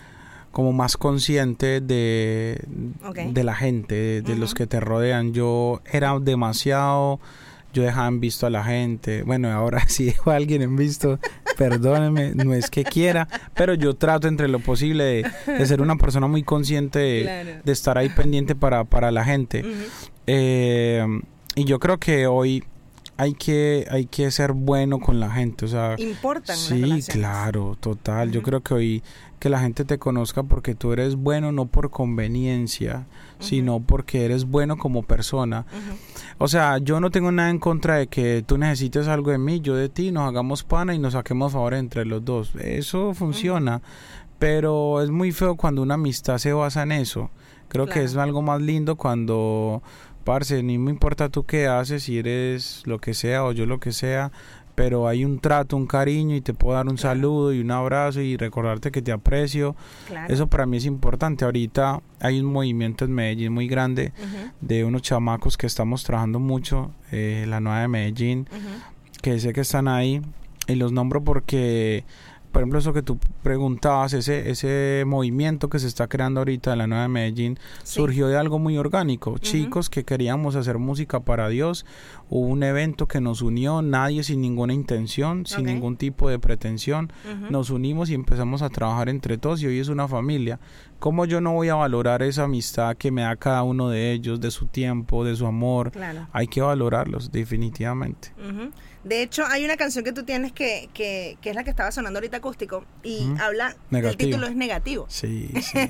B: como más consciente de, okay. de la gente, de, de uh-huh. los que te rodean. Yo era demasiado, yo dejaba en visto a la gente. Bueno, ahora si dejo a alguien en visto, perdónenme, no es que quiera, pero yo trato entre lo posible de, de ser una persona muy consciente de, claro. de estar ahí pendiente para, para la gente. Uh-huh. Eh, y yo creo que hoy hay que hay que ser bueno con la gente, o sea,
C: importan
B: sí,
C: las relaciones.
B: Claro, total. Uh-huh. Yo creo que hoy que la gente te conozca porque tú eres bueno, no por conveniencia, uh-huh. sino porque eres bueno como persona. Uh-huh. O sea, yo no tengo nada en contra de que tú necesites algo de mí, yo de ti, nos hagamos pana y nos saquemos favores entre los dos. Eso funciona, uh-huh. pero es muy feo cuando una amistad se basa en eso. Creo claro. que es algo más lindo cuando, parce, ni me importa tú qué haces, si eres lo que sea o yo lo que sea, pero hay un trato, un cariño y te puedo dar un claro. saludo y un abrazo y recordarte que te aprecio. Claro. Eso para mí es importante. Ahorita hay un movimiento en Medellín muy grande uh-huh. de unos chamacos que estamos trabajando mucho, eh, la Nueva de Medellín, uh-huh. que sé que están ahí y los nombro porque... Por ejemplo, eso que tú preguntabas, ese ese movimiento que se está creando ahorita en la Nueva de Medellín, sí. surgió de algo muy orgánico. Uh-huh. Chicos que queríamos hacer música para Dios, hubo un evento que nos unió, nadie sin ninguna intención, sin okay. ningún tipo de pretensión, uh-huh. nos unimos y empezamos a trabajar entre todos y hoy es una familia. ¿Cómo yo no voy a valorar esa amistad que me da cada uno de ellos, de su tiempo, de su amor? Claro. Hay que valorarlos, definitivamente.
C: Uh-huh. De hecho, hay una canción que tú tienes que, que, que es la que estaba sonando ahorita acústico y mm. habla, negativo. El título es negativo.
B: Sí, sí.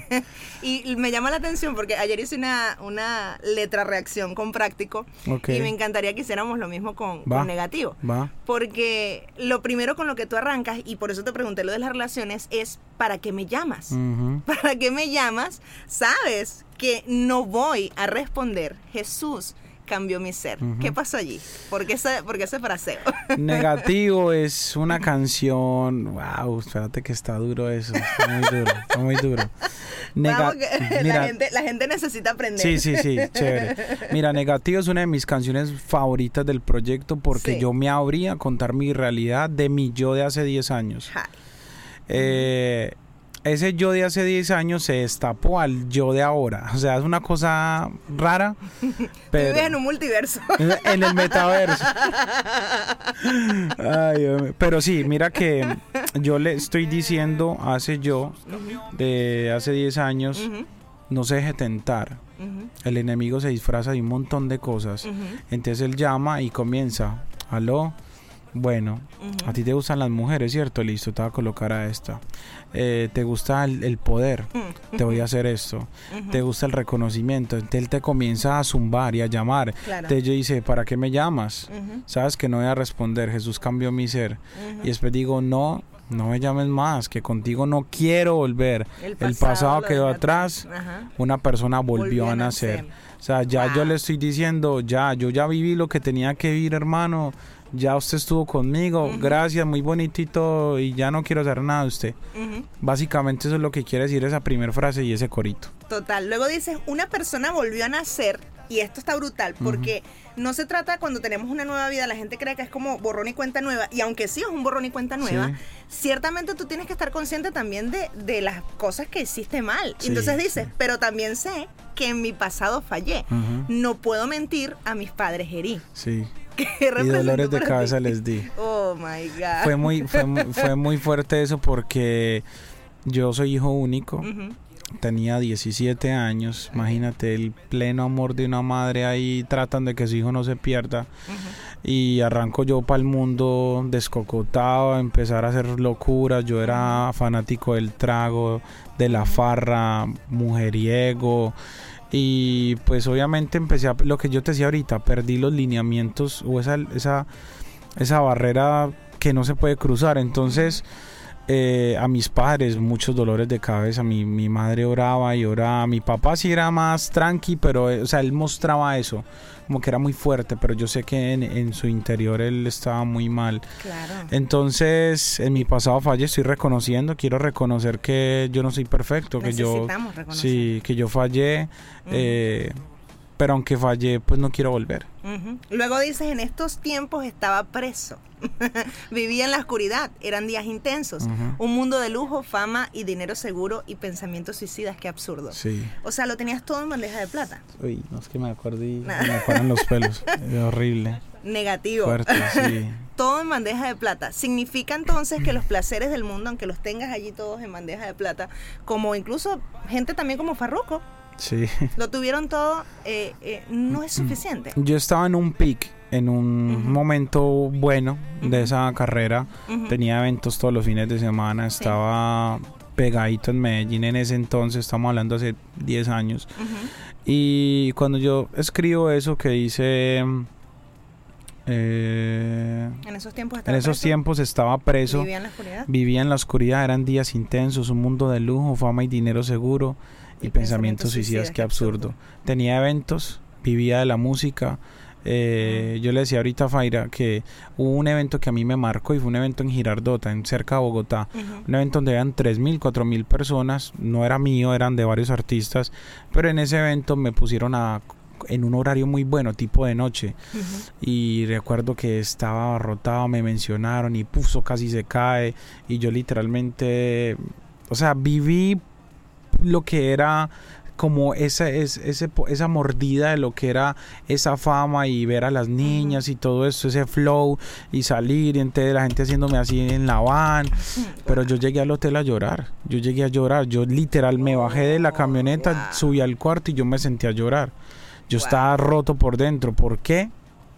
C: Y me llama la atención porque ayer hice una, una letra reacción con Práctico okay. y me encantaría que hiciéramos lo mismo con, con negativo.
B: Va.
C: Porque lo primero con lo que tú arrancas, y por eso te pregunté lo de las relaciones, es ¿para qué me llamas? Uh-huh. ¿Para qué me llamas? Sabes que no voy a responder. Jesús cambió mi ser. Uh-huh. ¿Qué pasó allí? ¿Por qué ese, por qué ese fraseo?
B: Negativo es una canción... Wow, espérate que está duro eso. Está muy duro, está muy duro.
C: Nega- Mira, la, gente, la gente necesita aprender.
B: Sí, sí, sí, chévere. Mira, Negativo es una de mis canciones favoritas del proyecto porque sí. yo me abrí a contar mi realidad de mi yo de hace diez años. Hi. Eh... Ese yo de hace diez años se destapó al yo de ahora. O sea, es una cosa rara. Pero
C: vives en un multiverso.
B: En el metaverso. Ay, pero sí, mira que yo le estoy diciendo a ese yo de hace diez años, uh-huh. no se deje tentar. Uh-huh. El enemigo se disfraza de un montón de cosas. Uh-huh. Entonces él llama y comienza. Aló. Bueno, uh-huh. a ti te gustan las mujeres, ¿cierto? Listo, te voy a colocar a esta. Eh, ¿Te gusta el, el poder? Uh-huh. Te voy a hacer esto. Uh-huh. ¿Te gusta el reconocimiento? Entonces él te comienza a zumbar y a llamar. Claro. Entonces yo dice, ¿para qué me llamas? Uh-huh. Sabes que no voy a responder, Jesús cambió mi ser. Uh-huh. Y después digo, no, no me llames más, que contigo no quiero volver. El pasado, el pasado quedó atrás, uh-huh. una persona volvió, volvió a nacer. nacer. O sea, ya wow. yo le estoy diciendo, ya, yo ya viví lo que tenía que vivir, hermano. Ya usted estuvo conmigo, uh-huh. gracias, muy bonitito y ya no quiero hacer nada de usted. Uh-huh. Básicamente eso es lo que quiere decir esa primera frase y ese corito.
C: Total, luego dices, una persona volvió a nacer y esto está brutal porque uh-huh. no se trata cuando tenemos una nueva vida, la gente cree que es como borrón y cuenta nueva y aunque sí es un borrón y cuenta nueva, sí. ciertamente tú tienes que estar consciente también de, de las cosas que hiciste mal. Sí, entonces dices, sí. pero también sé que en mi pasado fallé, uh-huh. no puedo mentir, a mis padres herí.
B: Sí. Y dolores de cabeza les di.
C: Oh my God.
B: Fue muy, fue, fue muy fuerte eso porque yo soy hijo único. Uh-huh. Tenía diecisiete años. Uh-huh. Imagínate el pleno amor de una madre ahí tratando de que su hijo no se pierda. Uh-huh. Y arranco yo para el mundo descocotado, a empezar a hacer locuras. Yo era fanático del trago, de la farra, mujeriego. Y pues obviamente empecé a, lo que yo te decía ahorita, perdí los lineamientos o esa esa esa barrera que no se puede cruzar. Entonces Eh, a mis padres muchos dolores de cabeza. Mi, mi madre oraba y oraba. Mi papá sí era más tranqui, pero eh, o sea, él mostraba eso, como que era muy fuerte, pero yo sé que en, en su interior él estaba muy mal.
C: Claro.
B: Entonces, en mi pasado fallé, estoy reconociendo, quiero reconocer que yo no soy perfecto, que yo sí, que yo fallé, uh-huh. eh, pero aunque fallé, pues no quiero volver.
C: Uh-huh. Luego dices, en estos tiempos estaba preso. Vivía en la oscuridad, eran días intensos, uh-huh. un mundo de lujo, fama y dinero seguro y pensamientos suicidas, qué absurdo.
B: Sí.
C: O sea, lo tenías todo en bandeja de plata.
B: Uy, no es que me acuerdo y me paran los pelos, es horrible.
C: Negativo.
B: Fuerte, sí.
C: Todo en bandeja de plata. Significa entonces que los placeres del mundo, aunque los tengas allí todos en bandeja de plata, como incluso gente también como Farruko,
B: sí.
C: lo tuvieron todo, eh, eh, no es suficiente.
B: Yo estaba en un peak, en un uh-huh. momento bueno uh-huh. de esa carrera. Uh-huh. Tenía eventos todos los fines de semana. Estaba sí. pegadito en Medellín en ese entonces. Estamos hablando hace diez años. Uh-huh. Y cuando yo escribo eso que dice... Eh,
C: en esos tiempos
B: estaba en esos preso. tiempos estaba preso.
C: Vivía en la oscuridad.
B: Vivía en la oscuridad. Eran días intensos. Un mundo de lujo, fama y dinero seguro. Y, y pensamientos suicidas. Qué absurdo. absurdo. Tenía eventos. Vivía de la música. Eh, yo le decía ahorita a Faira que hubo un evento que a mí me marcó y fue un evento en Girardota, en cerca de Bogotá, uh-huh. un evento donde eran tres mil, cuatro mil personas, no era mío, eran de varios artistas, pero en ese evento me pusieron a, en un horario muy bueno, tipo de noche, uh-huh. y recuerdo que estaba abarrotado, me mencionaron y puso casi se cae, y yo literalmente, o sea, viví lo que era como esa, es, ese, esa mordida de lo que era esa fama y ver a las niñas uh-huh. y todo eso, ese flow y salir y entonces la gente haciéndome así en la van, pero yo llegué al hotel a llorar, yo llegué a llorar, yo literal me bajé de la camioneta, wow. subí al cuarto y yo me sentí a llorar, yo wow. estaba roto por dentro. ¿Por qué?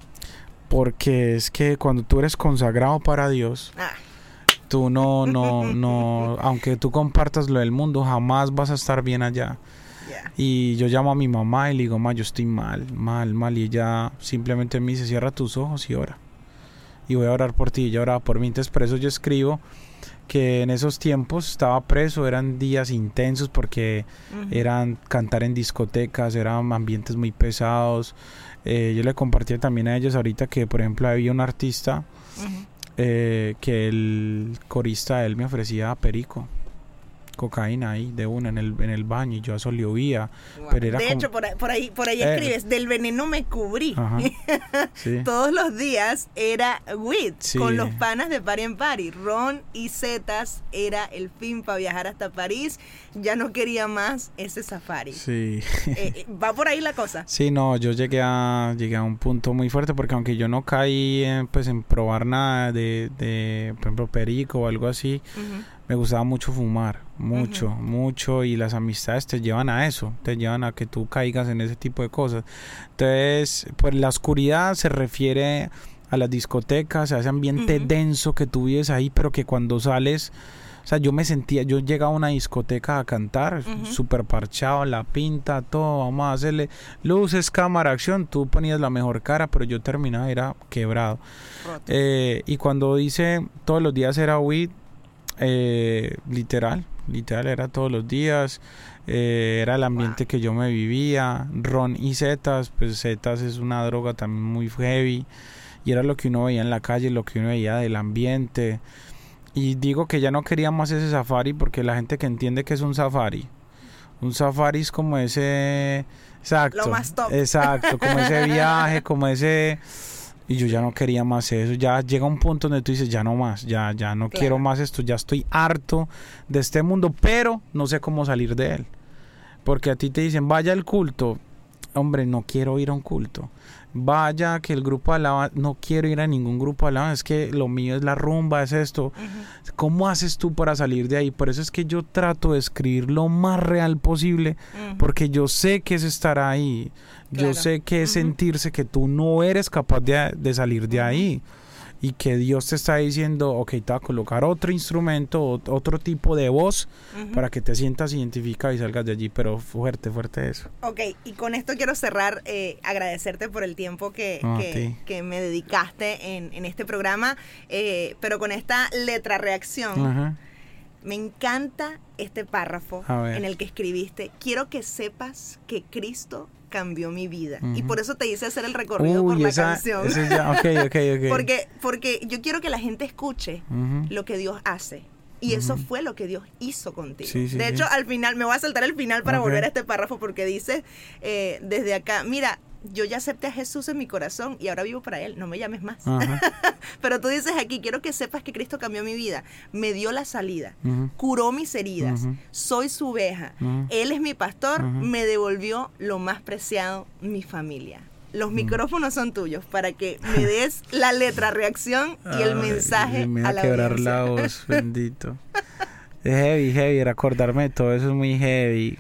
B: Porque es que cuando tú eres consagrado para Dios, ah. tú no, no, no, aunque tú compartas lo del mundo, jamás vas a estar bien allá. Yeah. Y yo llamo a mi mamá y le digo, ma, yo estoy mal, mal, mal. Y ella simplemente me dice, cierra tus ojos y ora. Y voy a orar por ti. Y ella oraba por mí. Entonces, por eso yo escribo que en esos tiempos estaba preso. Eran días intensos porque uh-huh. eran cantar en discotecas, eran ambientes muy pesados. Eh, yo le compartí también a ellos ahorita que, por ejemplo, había un artista uh-huh. eh, que el corista de él me ofrecía perico. Cocaína ahí de una en el en el baño y yo eso le oía, wow. pero era
C: de
B: como...
C: hecho por ahí, por ahí, por ahí
B: eh,
C: escribes del veneno me cubrí.
B: Ajá, sí.
C: Todos los días era weed
B: sí.
C: con los panas de Party en Party, ron y setas era el fin para viajar hasta París. Ya no quería más ese safari.
B: Sí.
C: Eh, va por ahí la cosa.
B: Sí, no, yo llegué a llegué a un punto muy fuerte porque aunque yo no caí en, pues en probar nada de, de por ejemplo perico o algo así. Uh-huh. Me gustaba mucho fumar, mucho, uh-huh. mucho, y las amistades te llevan a eso, te llevan a que tú caigas en ese tipo de cosas. Entonces, pues la oscuridad se refiere a las discotecas, a ese ambiente uh-huh. denso que tú vives ahí, pero que cuando sales, o sea, yo me sentía, yo llegaba a una discoteca a cantar, uh-huh. súper parchado, la pinta, todo, vamos a hacerle luces, cámara, acción, tú ponías la mejor cara, pero yo terminaba, era quebrado. Eh, y cuando dice todos los días era weed, Eh, literal, literal era todos los días, eh, era el ambiente wow. que yo me vivía, ron y setas, pues setas es una droga también muy heavy y era lo que uno veía en la calle, lo que uno veía del ambiente. Y digo que ya no quería más ese safari porque la gente que entiende que es un safari, un safari es como ese, exacto,
C: lo más top.
B: Exacto, como ese viaje, como ese... Y yo ya no quería más eso, ya llega un punto donde tú dices, ya no más, ya, ya no claro. quiero más esto, ya estoy harto de este mundo, pero no sé cómo salir de él. Porque a ti te dicen, vaya al culto, hombre, no quiero ir a un culto. Vaya que el grupo de alabanza, no quiero ir a ningún grupo de alabanza, es que lo mío es la rumba, es esto. Uh-huh. ¿Cómo haces tú para salir de ahí? Por eso es que yo trato de escribir lo más real posible, uh-huh. porque yo sé que es estar ahí. Claro. Yo sé que es uh-huh. sentirse que tú no eres capaz de, de salir de ahí y que Dios te está diciendo, ok, te va a colocar otro instrumento, otro tipo de voz uh-huh. para que te sientas identificado y salgas de allí, pero fuerte, fuerte eso.
C: Ok, y con esto quiero cerrar, eh, agradecerte por el tiempo que,
B: no,
C: que, que me dedicaste en, en este programa, eh, pero con esta letra reacción.
B: Uh-huh.
C: Me encanta este párrafo en el que escribiste, quiero que sepas que Cristo cambió mi vida. Uh-huh. Y por eso te hice hacer el recorrido
B: Uy,
C: por la
B: esa,
C: canción.
B: Esa ya, okay, okay, okay.
C: porque, porque yo quiero que la gente escuche uh-huh. lo que Dios hace. Y uh-huh. eso fue lo que Dios hizo contigo. Sí, sí, de hecho, sí. al final, me voy a saltar el final para okay. volver a este párrafo porque dice eh, desde acá, mira, yo ya acepté a Jesús en mi corazón y ahora vivo para Él, no me llames más. Uh-huh. Pero tú dices aquí, quiero que sepas que Cristo cambió mi vida, me dio la salida, uh-huh. curó mis heridas, uh-huh. soy su oveja, uh-huh. Él es mi pastor, uh-huh. me devolvió lo más preciado, mi familia. Los uh-huh. micrófonos son tuyos para que me des la letra, reacción y el mensaje.
B: Ay, me va
C: a la
B: a quebrar
C: audiencia.
B: La voz, bendito. Es heavy, heavy, recordarme de todo eso es muy heavy.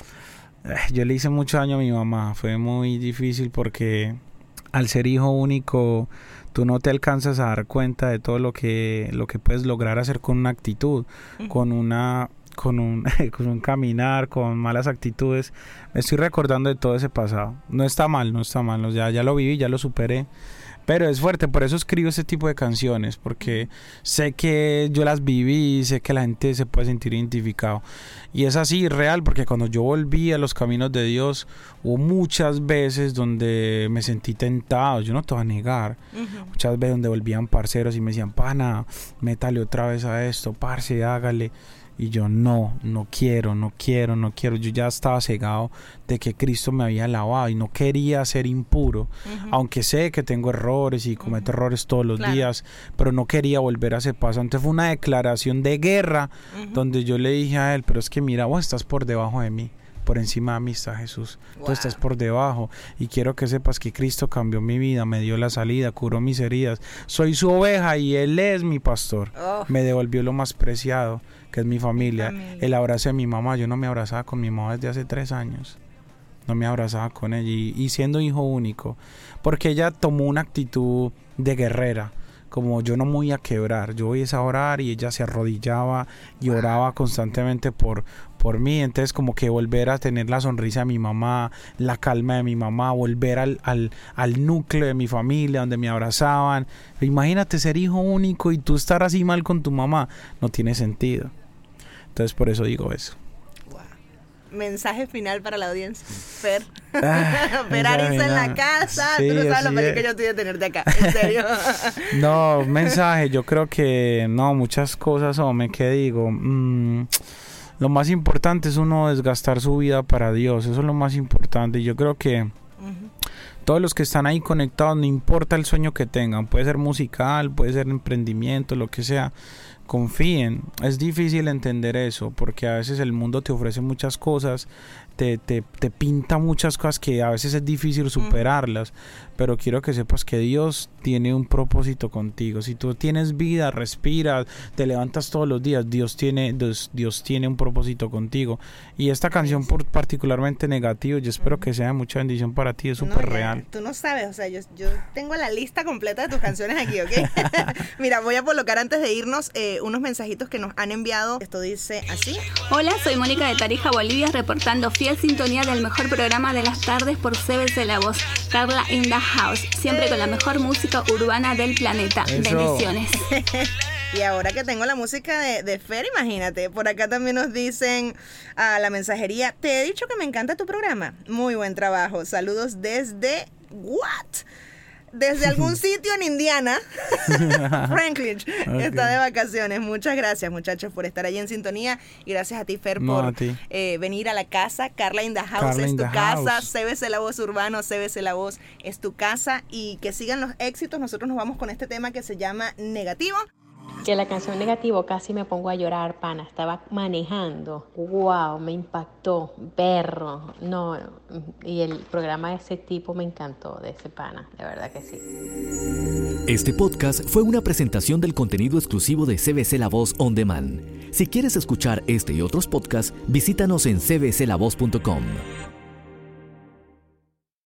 B: Yo le hice mucho daño a mi mamá, fue muy difícil porque al ser hijo único tú no te alcanzas a dar cuenta de todo lo que lo que puedes lograr hacer con una actitud, uh-huh. con una con un con un caminar, con malas actitudes. Me estoy recordando de todo ese pasado. No está mal, no está mal, ya ya lo viví, ya lo superé. Pero es fuerte, por eso escribo ese tipo de canciones, porque sé que yo las viví y sé que la gente se puede sentir identificado. Y es así, real, porque cuando yo volví a los caminos de Dios, hubo muchas veces donde me sentí tentado, yo no te voy a negar. Uh-huh. Muchas veces donde volvían parceros y me decían, pana, métale otra vez a esto, parce, hágale. Y yo no, no quiero, no quiero, no quiero. Yo ya estaba cegado de que Cristo me había lavado y no quería ser impuro. Uh-huh. Aunque sé que tengo errores y cometo uh-huh. errores todos los claro. días, pero no quería volver a ese paso. Entonces fue una declaración de guerra uh-huh. donde yo le dije a él, pero es que mira, vos estás por debajo de mí. Por encima de mí está Jesús. Wow. Tú estás por debajo y quiero que sepas que Cristo cambió mi vida, me dio la salida, curó mis heridas. Soy su oveja y Él es mi pastor. Oh. Me devolvió lo más preciado, que es mi familia. mi familia. El abrazo de mi mamá. Yo no me abrazaba con mi mamá desde hace tres años. No me abrazaba con ella y, y siendo hijo único. Porque ella tomó una actitud de guerrera. Como yo no me voy a quebrar, yo voy a orar, y ella se arrodillaba y oraba constantemente por, por mí. Entonces como que volver a tener la sonrisa de mi mamá, la calma de mi mamá, volver al, al, al núcleo de mi familia donde me abrazaban. Imagínate ser hijo único y tú estar así mal con tu mamá, no tiene sentido. Entonces por eso digo eso.
C: Mensaje final para la audiencia. Fer. Ah, Fer Ariza en la casa. Sí, tú no sabes lo feliz que yo estoy de tenerte acá. En serio.
B: No, mensaje. Yo creo que no, muchas cosas, hombre, que digo. Mmm, lo más importante es uno desgastar su vida para Dios. Eso es lo más importante. Y yo creo que uh-huh. todos los que están ahí conectados, no importa el sueño que tengan, puede ser musical, puede ser emprendimiento, lo que sea. Confíen, es difícil entender eso porque a veces el mundo te ofrece muchas cosas, te, te, te pinta muchas cosas que a veces es difícil superarlas, uh-huh. pero quiero que sepas que Dios tiene un propósito contigo. Si tú tienes vida, respiras, te levantas todos los días, Dios tiene, Dios, Dios tiene un propósito contigo. Y esta canción por particularmente negativa, yo espero uh-huh. que sea de mucha bendición para ti, es súper
C: no,
B: real.
C: Tú no sabes, o sea, yo, yo tengo la lista completa de tus canciones aquí, ¿ok? Mira, voy a colocar antes de irnos eh, unos mensajitos que nos han enviado. Esto dice así.
F: Hola, soy Mónica de Tarija, Bolivia, reportando fiel sintonía del mejor programa de las tardes por C B C La Voz. Carla in the house, siempre con la mejor música urbana del planeta. Eso. Bendiciones.
C: Y ahora que tengo la música de, de Fer, imagínate, por acá también nos dicen a la mensajería, te he dicho que me encanta tu programa. Muy buen trabajo. Saludos desde... ¿What? Desde algún sitio en Indiana. Franklin okay. está de vacaciones. Muchas gracias, muchachos, por estar ahí en sintonía. Y gracias a ti, Fer, no, por ti. Eh, venir a la casa. Carla in the house Carla es tu casa. House. C B C La Voz Urbano, C B C La Voz es tu casa. Y que sigan los éxitos. Nosotros nos vamos con este tema que se llama Negativo.
G: Que la canción Negativo casi me pongo a llorar, pana. Estaba manejando. Wow, me impactó. Perro. No, y el programa de ese tipo me encantó, de ese pana. De verdad que sí.
A: Este podcast fue una presentación del contenido exclusivo de C B C La Voz On Demand. Si quieres escuchar este y otros podcasts, visítanos en c b c la voz punto com.